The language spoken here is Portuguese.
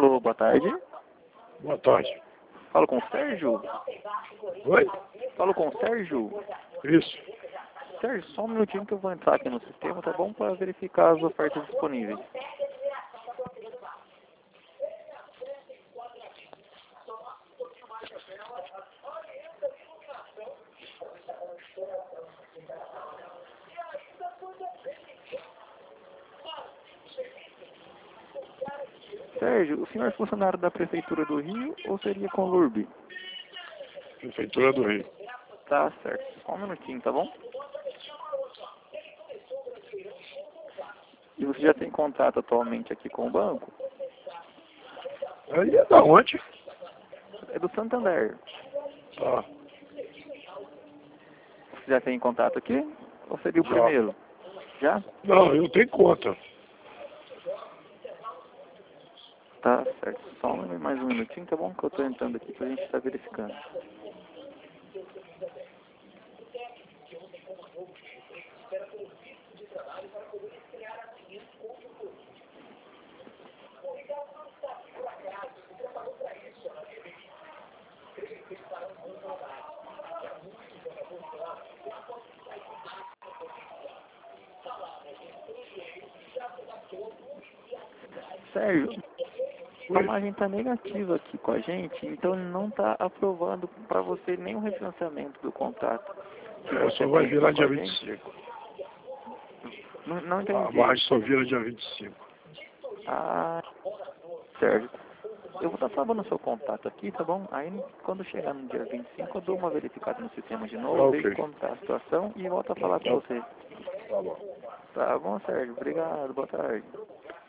Alô, boa tarde. Boa tarde. Falo com o Sérgio? Oi? Falo com o Sérgio? Isso. Sérgio, só um minutinho que eu vou entrar aqui no sistema, tá bom? Para verificar as ofertas disponíveis. Sérgio, o senhor é funcionário da Prefeitura do Rio ou seria com o LURB? Prefeitura do Rio. Tá certo. Só um minutinho, tá bom? E você já tem contato atualmente aqui com o banco? Aí é da onde? É do Santander. Tá. Você já tem contato aqui? Ou seria o Já. primeiro? Já? Não, eu tenho conta. Tá certo. Só mais um minutinho, tá bom? Que eu tô entrando aqui pra gente estar verificando. Sérgio, a margem está negativa aqui com a gente, então não está aprovando para você nenhum refinanciamento do contrato. É, só vai virar dia 25. Não entendi. A margem só vira dia 25. Ah, Sérgio, eu vou estar salvando o seu contato aqui, tá bom? Aí quando chegar no dia 25 eu dou uma verificada no sistema de novo, Ok. vejo como está a situação e volto a falar com você. Tá bom. Tá bom, Sérgio? Obrigado, boa tarde.